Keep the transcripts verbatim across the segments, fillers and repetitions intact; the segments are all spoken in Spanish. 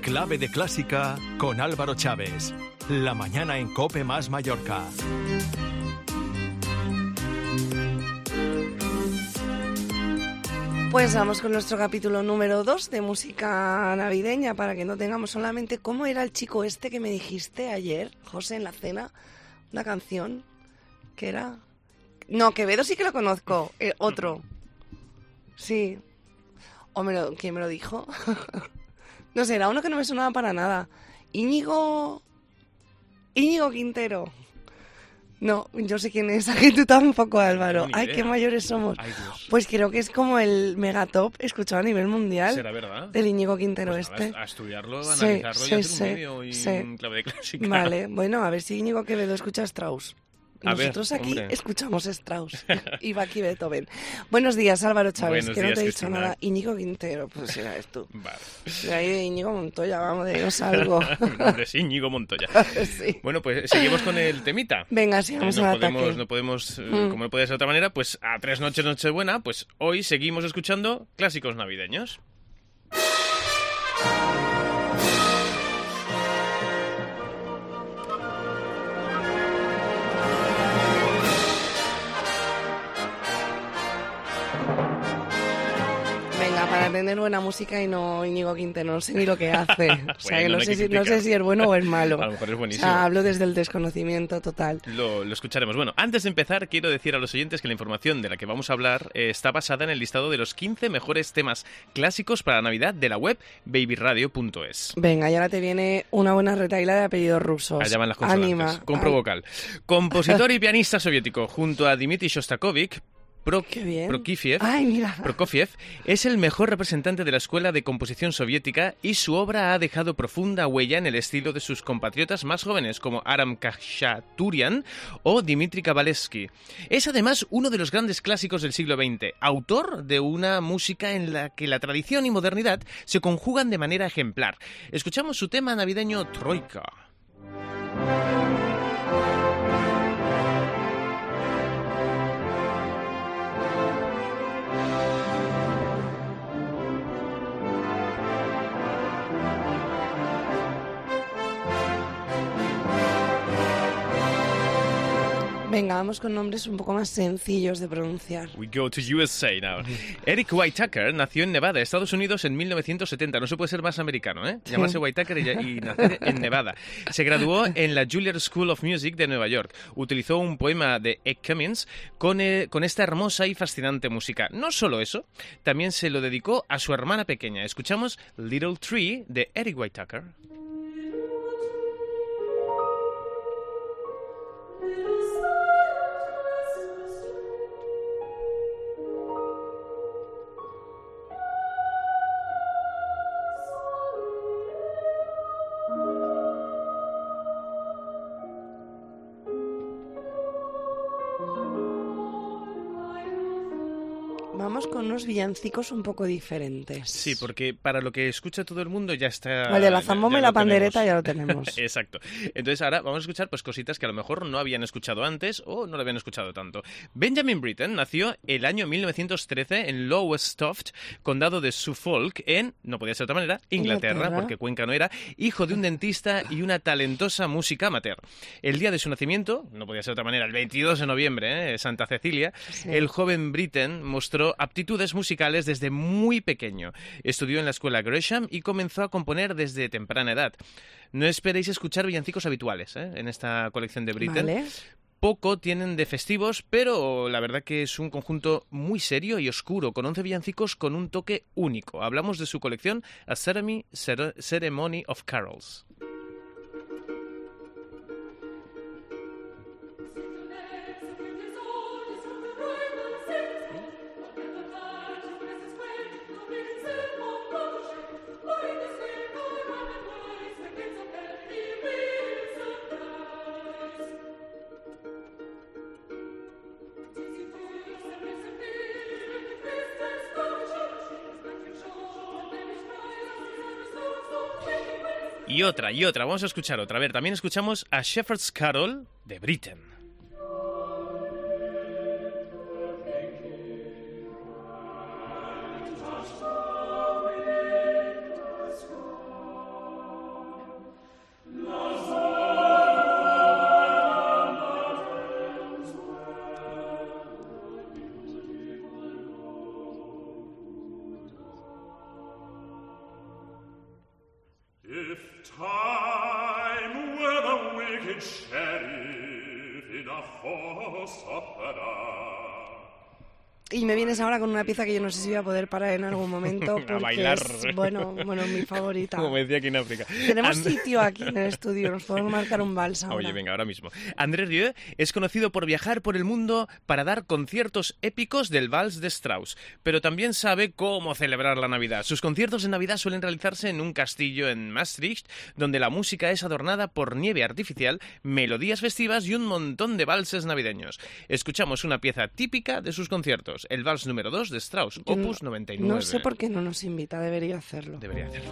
Clave de Clásica con Álvaro Chávez. La mañana en COPE más Mallorca. Pues vamos con nuestro capítulo número dos de música navideña, para que no tengamos solamente cómo era el chico este que me dijiste ayer, José, en la cena, una canción que era... No, Quevedo sí que lo conozco, eh, otro. Sí. ¿O me lo... quién me lo dijo? No sé, era uno que no me sonaba para nada. Íñigo... Íñigo Quintero. No, yo sé quién es, aquí tú tampoco, Álvaro. No, Ay, qué mayores somos. Ay, Dios. Pues creo que es como el megatop escuchado a nivel mundial. ¿Será verdad? Del Íñigo Quintero Pues nada, este. a estudiarlo, a Sí, analizarlo sí, y hacer sí, un vídeo y sí. un clave de clásica. Vale, bueno, a ver si Íñigo Quevedo escucha Strauss. A ver, Nosotros aquí hombre. escuchamos Strauss y Bach y Beethoven. Buenos días, Álvaro Chávez, Buenos que no días, te he dicho Cristina. nada. Íñigo Quintero, pues era tú. Vale. De ahí de Íñigo Montoya, vamos, de no salgo. Mi nombre es Íñigo Montoya. Sí. Bueno, pues seguimos con el temita. Venga, sigamos Eh, no al podemos, ataque. no podemos, eh, Mm. como no puede ser de otra manera, pues a tres noches Nochebuena, pues hoy seguimos escuchando clásicos navideños. Venga, para tener buena música y no Íñigo Quintero, no sé ni lo que hace. O sea, que Bueno, no no hay sé, que si, no criticar. sé si es bueno o es malo. A lo mejor es O buenísimo. sea, hablo desde el desconocimiento total. Lo, lo escucharemos. Bueno, antes de empezar, quiero decir a los oyentes que la información de la que vamos a hablar eh, está basada en el listado de los quince mejores temas clásicos para Navidad de la web baby radio punto es. Venga, y ahora te viene una buena retaila de apellidos rusos. Allá van las consonantes. Anima. Compro Ay, vocal. Compositor y pianista soviético, junto a Dmitri Shostakovich, Pro- Qué bien. Prokofiev, Ay, mira. Prokofiev es el mejor representante de la escuela de composición soviética y su obra ha dejado profunda huella en el estilo de sus compatriotas más jóvenes como Aram Khachaturian o Dmitri Kabalevsky. Es además uno de los grandes clásicos del siglo veinte, autor de una música en la que la tradición y modernidad se conjugan de manera ejemplar. Escuchamos su tema navideño Troika. Venga, vamos con nombres un poco más sencillos de pronunciar. We go to U S A now. Eric Whitaker nació en Nevada, Estados Unidos, en mil novecientos setenta. No se puede ser más americano, ¿eh? Llamarse Whitaker y, y nacer en Nevada. Se graduó en la Juilliard School of Music de Nueva York. Utilizó un poema de Ed Cummings con, eh, con esta hermosa y fascinante música. No solo eso, también se lo dedicó a su hermana pequeña. Escuchamos Little Tree de Eric Whitaker. Vamos con unos villancicos un poco diferentes. Sí, porque para lo que escucha todo el mundo ya está... Vale, la ya- zambomba ya y la lo pandereta tenemos. ya lo tenemos. Exacto. Entonces ahora vamos a escuchar pues cositas que a lo mejor no habían escuchado antes o no lo habían escuchado tanto. Benjamin Britten nació el año mil novecientos trece en Lowestoft, condado de Suffolk, en, no podía ser de otra manera, Inglaterra, Inglaterra. porque Cuenca no era, hijo de un dentista y una talentosa música amateur. El día de su nacimiento, no podía ser de otra manera, el veintidós de noviembre, ¿eh? Santa Cecilia, Sí. el joven Britten mostró aptitudes musicales desde muy pequeño. Estudió en la escuela Gresham y comenzó a componer desde temprana edad. No esperéis escuchar villancicos habituales, ¿eh? En esta colección de Britten. Vale. Poco tienen de festivos, pero la verdad que es un conjunto muy serio y oscuro, con once villancicos con un toque único. Hablamos de su colección A Ceremony, Ceremony of Carols. Y otra, y otra, vamos a escuchar otra. A ver, también escuchamos a Shepherd's Carol de Britten. time where the wicked sheriff in a false opera. Y me vienes ahora con una pieza que yo no sé si voy a poder parar en algún momento porque a bailar. es, bueno, bueno, mi favorita. Como me decía aquí en África. Tenemos And... sitio aquí en el estudio, nos podemos marcar un vals ahora. Oye, venga, ahora mismo. André Rieu es conocido por viajar por el mundo para dar conciertos épicos del vals de Strauss, pero también sabe cómo celebrar la Navidad. Sus conciertos de Navidad suelen realizarse en un castillo en Maastricht, donde la música es adornada por nieve artificial, melodías festivas y un montón de valses navideños. Escuchamos una pieza típica de sus conciertos. El vals número dos de Strauss, Yo opus no, noventa y nueve. No sé por qué no nos invita, debería hacerlo. Debería hacerlo.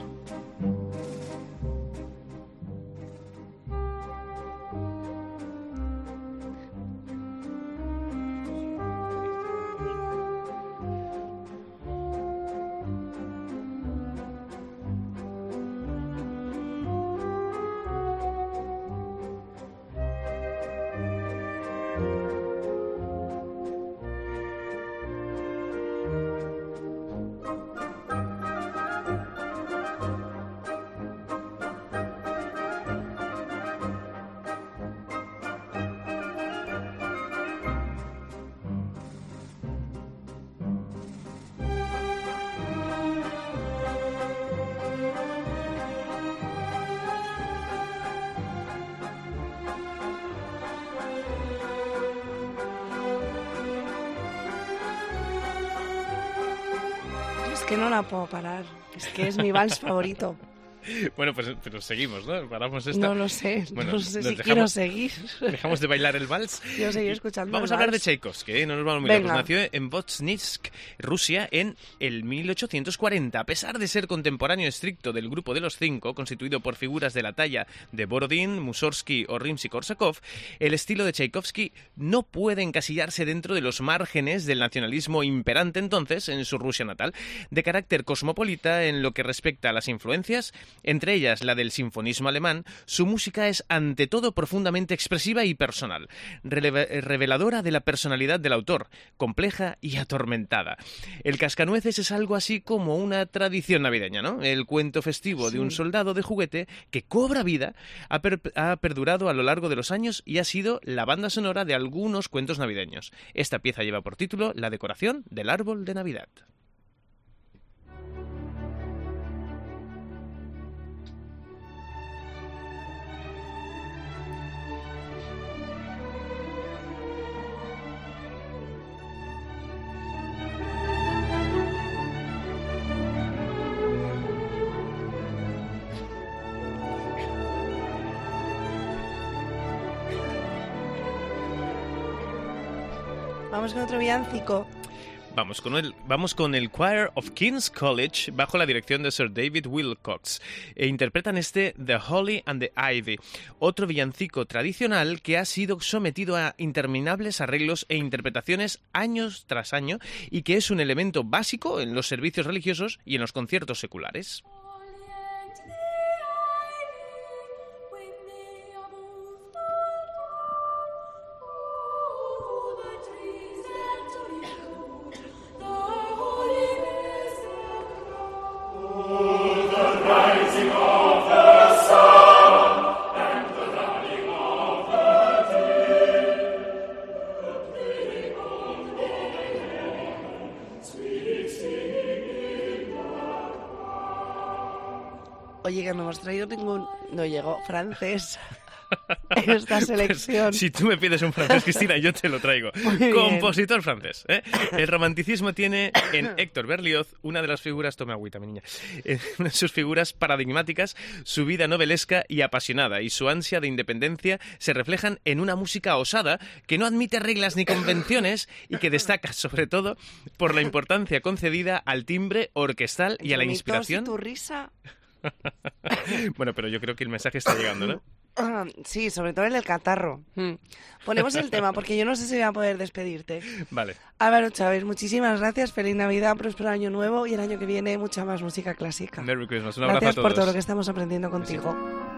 Es que no la puedo parar, es que es mi vals favorito. Bueno, pues pero seguimos, ¿no? Paramos esta. No lo sé, Bueno, no sé si dejamos, quiero seguir. Dejamos de bailar el vals. Yo seguir escuchando Vamos el a hablar de vals. Tchaikovsky, ¿eh? No nos vamos muy Venga. lejos. Nació en Vozhnitsk, Rusia, en el mil ochocientos cuarenta. A pesar de ser contemporáneo estricto del grupo de los cinco, constituido por figuras de la talla de Borodín, Mussorgsky o Rimsky-Korsakov, el estilo de Tchaikovsky no puede encasillarse dentro de los márgenes del nacionalismo imperante entonces en su Rusia natal, de carácter cosmopolita en lo que respecta a las influencias, entre ellas la del sinfonismo alemán. Su música es ante todo profundamente expresiva y personal, rele- reveladora de la personalidad del autor, compleja y atormentada. El Cascanueces es algo así como una tradición navideña, ¿no? El cuento festivo Sí. de un soldado de juguete que cobra vida, ha, per- ha perdurado a lo largo de los años y ha sido la banda sonora de algunos cuentos navideños. Esta pieza lleva por título La decoración del árbol de Navidad. Vamos con otro villancico. Vamos con, el, vamos con el Choir of King's College bajo la dirección de Sir David Wilcox e interpretan este The Holly and the Ivy, otro villancico tradicional que ha sido sometido a interminables arreglos e interpretaciones años tras año y que es un elemento básico en los servicios religiosos y en los conciertos seculares. Oye, que no hemos traído ningún... No llegó francés en esta selección. Pues, si tú me pides un francés, Cristina, yo te lo traigo. Muy bien. Compositor francés. ¿eh? El romanticismo tiene en Héctor Berlioz una de las figuras... Tome agüita, mi niña. Eh, una de sus figuras paradigmáticas, su vida novelesca y apasionada y su ansia de independencia se reflejan en una música osada que no admite reglas ni convenciones y que destaca, sobre todo, por la importancia concedida al timbre orquestal y a la Mi tos inspiración. y tu risa. Bueno, pero yo creo que el mensaje está llegando, ¿no? Ah, sí, sobre todo el del catarro. Mm. Ponemos el tema, porque yo no sé si voy a poder despedirte. Vale. Álvaro Chávez, muchísimas gracias. Feliz Navidad, próspero año nuevo y el año que viene mucha más música clásica. Merry Christmas. Un abrazo Gracias a todos. por todo lo que estamos aprendiendo contigo.